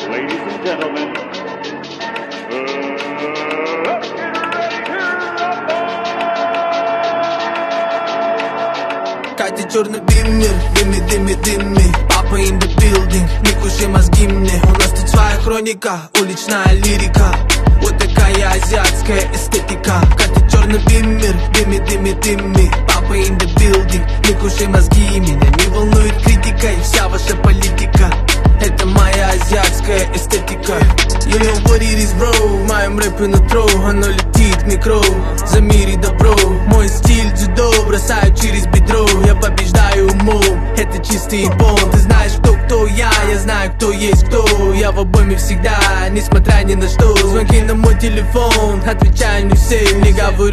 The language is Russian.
Ladies and gentlemen, let's get ready to rumble! Катя, черный биммер, дымми, папа in the building, не кушай мозги мне. У нас тут своя хроника, уличная лирика. Вот такая азиатская эстетика. Катя, черный биммер, дымми, папа in the building, не кушай мозги. Меня не волнует критика и вся ваша политика. Это моя азиатская эстетика. You know what it is, bro. В моем рэпе нутро, оно летит в микро. За мир и добро. Мой стиль дзюдо, бросаю через бедро. Я побеждаю умом, это чистый бон. Ты знаешь, кто я знаю, кто есть кто. Я в обойме всегда, несмотря ни на что. Звонки на мой телефон, отвечаю не всем. Не говорю